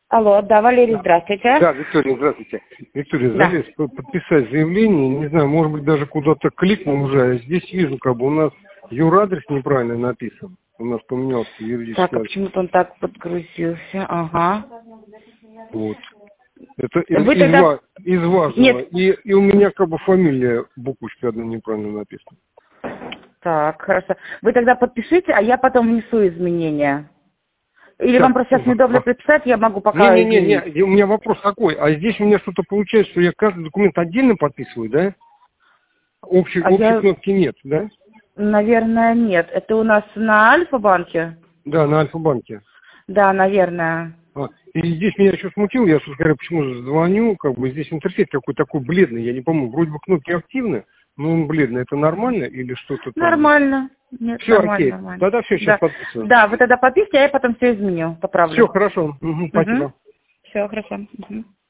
Алло, да, Валерий, здравствуйте. Да, Виктория, здравствуйте. Виктория, Да. залез подписать заявление, не знаю, может быть, даже куда-то кликнул уже. Здесь вижу, как бы у нас юрадрес неправильно написан. У нас поменялся юридический Так, а адрес. почему-то он так подгрузился. Ага. Вот. Это Вы тогда... из важного. Нет. И у меня как бы фамилия, буквочка одна неправильно написана. Так, хорошо. Вы тогда подпишите, а я потом внесу изменения. Или вам Так, просто сейчас неудобно приписать, я могу пока изменить. не, у меня вопрос такой. А здесь у меня что-то получается, что я каждый документ отдельно подписываю, да? Общей Я, кнопки нет, да? наверное, нет. Это у нас на Альфа-банке? Да, на Альфа-банке. Да, наверное. И здесь меня еще смутило, я, собственно говоря, почему звоню, как бы здесь интерфейс какой такой бледный, я не помню, вроде бы кнопки активны, но он бледный, это нормально или что-то там? Нормально. Нет, Все нормально, окей, нормально. тогда все, сейчас Да. подписываю. Да, вы тогда подпишите, а я потом все изменю, поправлю. Все, хорошо, Угу. спасибо. Все, хорошо. Угу.